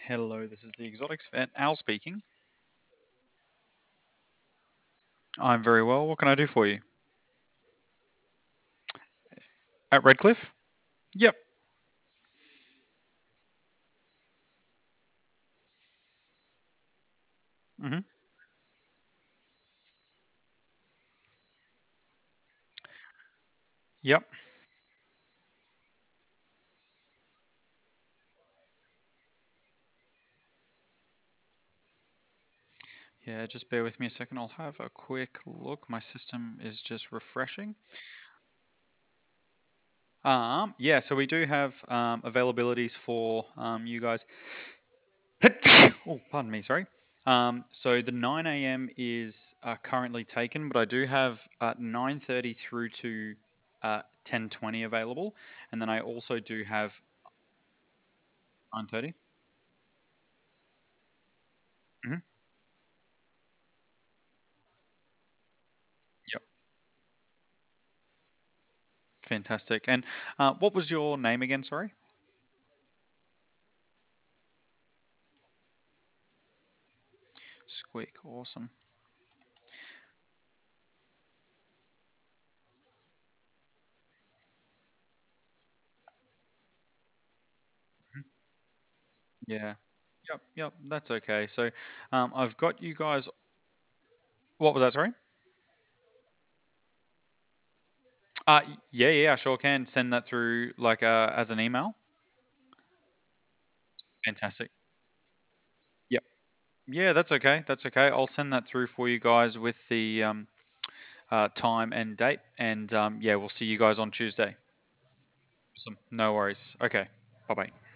Hello, this is the Exotics Vet, Al speaking. I'm very well. What can I do for you? At Redcliffe? Yep. hmm Yep. Yeah, just bear with me a second. I'll have a quick look. My system is just refreshing. Yeah, so we do have availabilities for you guys. Oh, pardon me, sorry. So the 9 a.m. is currently taken, but I do have 9:30 through to 10:20 available, and then I also do have 9:30. hmm Yep, fantastic. And what was your name again? Sorry. Squeak. Awesome. Mhm. Yeah. Yep. Yep. That's okay. So, I've got you guys. What was that? Sorry. Yeah, yeah, I sure can send that through like as an email. Fantastic. Yep. Yeah, that's okay. That's okay. I'll send that through for you guys with the time and date, and yeah, we'll see you guys on Tuesday. Awesome. No worries. Okay. Bye bye.